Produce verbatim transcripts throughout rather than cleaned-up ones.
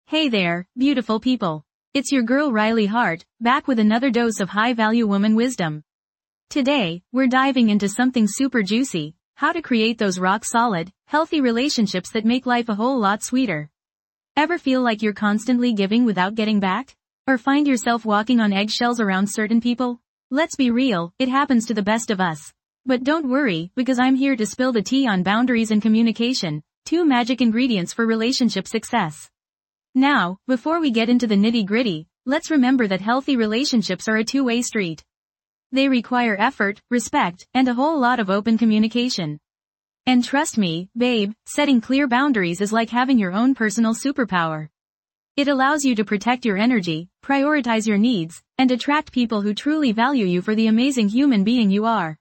Hey there, beautiful people. It's your girl Riley Hart, back with another dose of high-value woman wisdom. Today, we're diving into something super juicy, how to create those rock-solid, healthy relationships that make life a whole lot sweeter. Ever feel like you're constantly giving without getting back? Or find yourself walking on eggshells around certain people? Let's be real, it happens to the best of us. But don't worry, because I'm here to spill the tea on boundaries and communication, two magic ingredients for relationship success. Now, before we get into the nitty-gritty, let's remember that healthy relationships are a two-way street. They require effort, respect, and a whole lot of open communication. And trust me, babe, setting clear boundaries is like having your own personal superpower. It allows you to protect your energy, prioritize your needs, and attract people who truly value you for the amazing human being you are.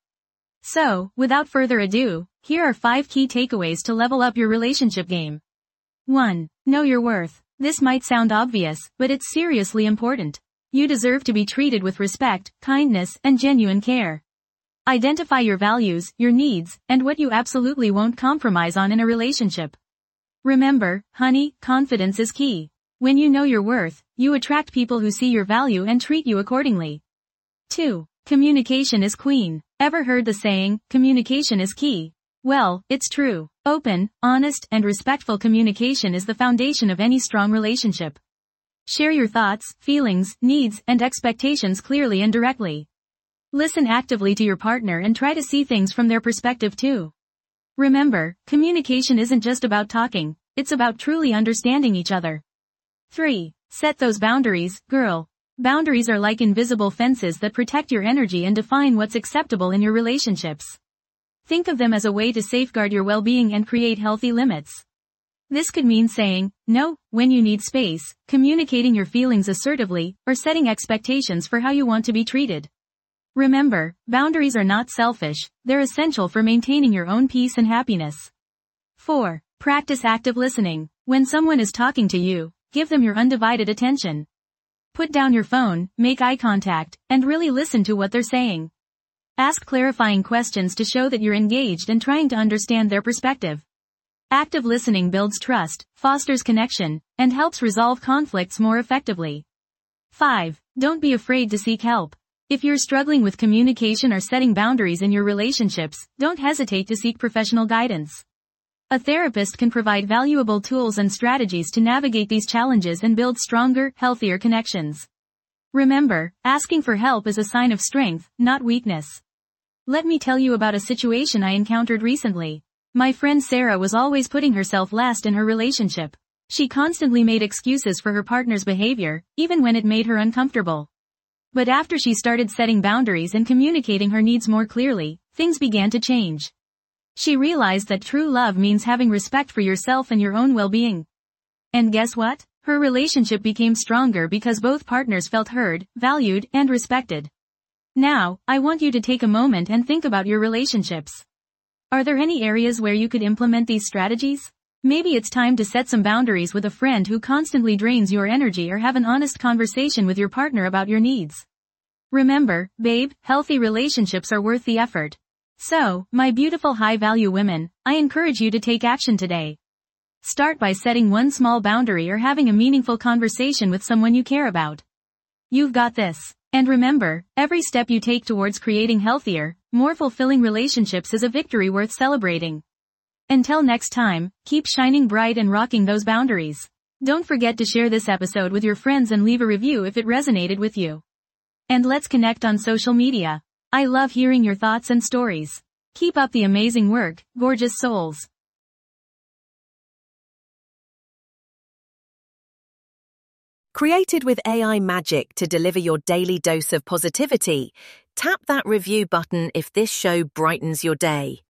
So, without further ado, here are five key takeaways to level up your relationship game. one. Know your worth. This might sound obvious, but it's seriously important. You deserve to be treated with respect, kindness, and genuine care. Identify your values, your needs, and what you absolutely won't compromise on in a relationship. Remember, honey, confidence is key. When you know your worth, you attract people who see your value and treat you accordingly. two. Communication is queen. Ever heard the saying, communication is key? Well, it's true. Open, honest, and respectful communication is the foundation of any strong relationship. Share your thoughts, feelings, needs, and expectations clearly and directly. Listen actively to your partner and try to see things from their perspective too. Remember, communication isn't just about talking, it's about truly understanding each other. three. Set those boundaries, girl. Boundaries are like invisible fences that protect your energy and define what's acceptable in your relationships. Think of them as a way to safeguard your well-being and create healthy limits. This could mean saying no when you need space, communicating your feelings assertively, or setting expectations for how you want to be treated. Remember, boundaries are not selfish, they're essential for maintaining your own peace and happiness. four. Practice active listening. When someone is talking to you, give them your undivided attention. Put down your phone, make eye contact, and really listen to what they're saying. Ask clarifying questions to show that you're engaged and trying to understand their perspective. Active listening builds trust, fosters connection, and helps resolve conflicts more effectively. five. Don't be afraid to seek help. If you're struggling with communication or setting boundaries in your relationships, don't hesitate to seek professional guidance. A therapist can provide valuable tools and strategies to navigate these challenges and build stronger, healthier connections. Remember, asking for help is a sign of strength, not weakness. Let me tell you about a situation I encountered recently. My friend Sarah was always putting herself last in her relationship. She constantly made excuses for her partner's behavior, even when it made her uncomfortable. But after she started setting boundaries and communicating her needs more clearly, things began to change. She realized that true love means having respect for yourself and your own well-being. And guess what? Her relationship became stronger because both partners felt heard, valued, and respected. Now, I want you to take a moment and think about your relationships. Are there any areas where you could implement these strategies? Maybe it's time to set some boundaries with a friend who constantly drains your energy or have an honest conversation with your partner about your needs. Remember, babe, healthy relationships are worth the effort. So, my beautiful high-value women, I encourage you to take action today. Start by setting one small boundary or having a meaningful conversation with someone you care about. You've got this. And remember, every step you take towards creating healthier, more fulfilling relationships is a victory worth celebrating. Until next time, keep shining bright and rocking those boundaries. Don't forget to share this episode with your friends and leave a review if it resonated with you. And let's connect on social media. I love hearing your thoughts and stories. Keep up the amazing work, gorgeous souls. Created with A I magic to deliver your daily dose of positivity, tap that review button if this show brightens your day.